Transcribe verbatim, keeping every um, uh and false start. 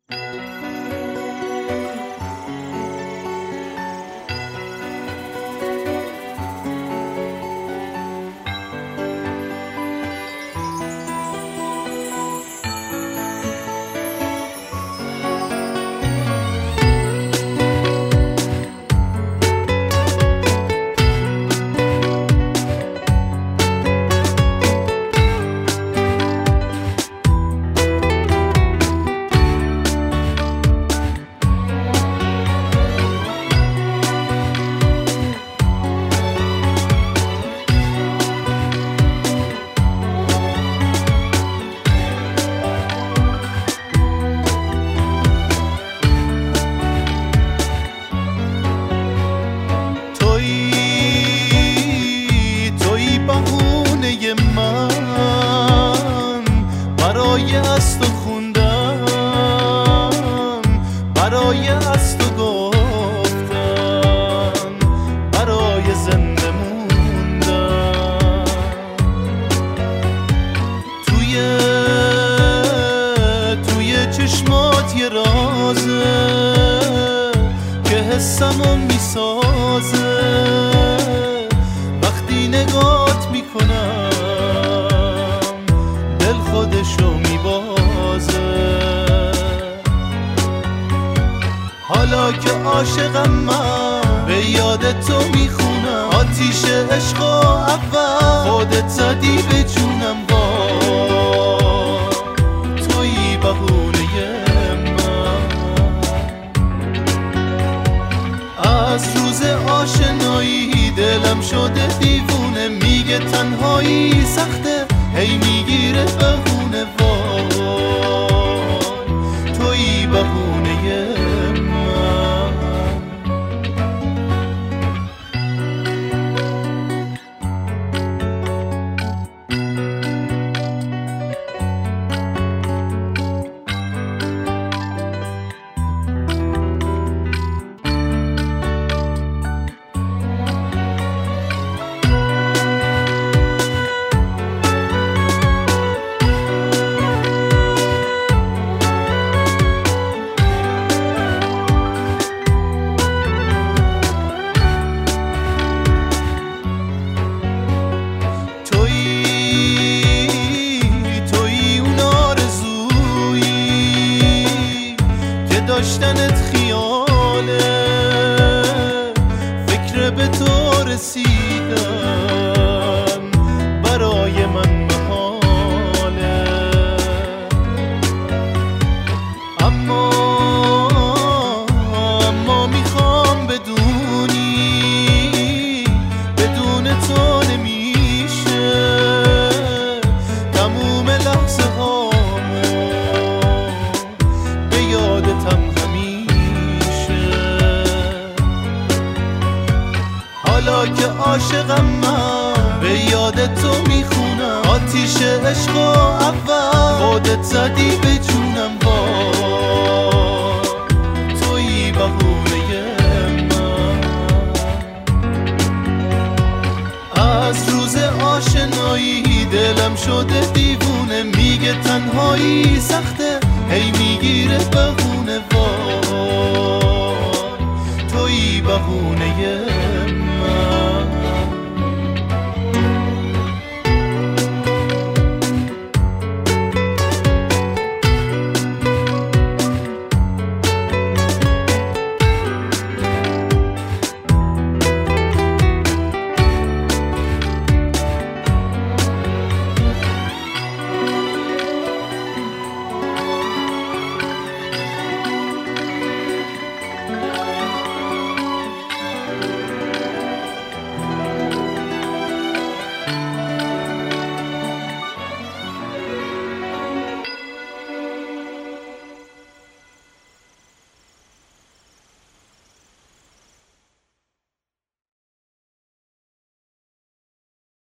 برای از تو خوندم، برای از تو گفتم، برای زنده موندم. توی توی چشمات یه رازه که حسمو میسازه، وقتی نگات میکنم دل خودشو میبازه. حالا که عاشقم من به یاد تو میخونم، آتیش عشق اول خودت زدی به جونم. وای تویی بهونه من، از روز آشنایی دلم شده دیوونه، میگه تنهایی سخته هی میگیره بهونه. وای تویی بهونه من. داشتنت خیاله، فکر به تو رسیدم برای من محاله. اما اما میخوام بدونی بدون تو نمیشه تموم لحظه هامو به یادتم حالا که عاشقم من به یاد تو میخونم، آتیش عشق اول خودت زدی به جونم. وای تویی بهونه من، از روز آشنایی دلم شده دیوونه، میگه تنهایی سخته هی میگیره بهونه. وای تویی بهونه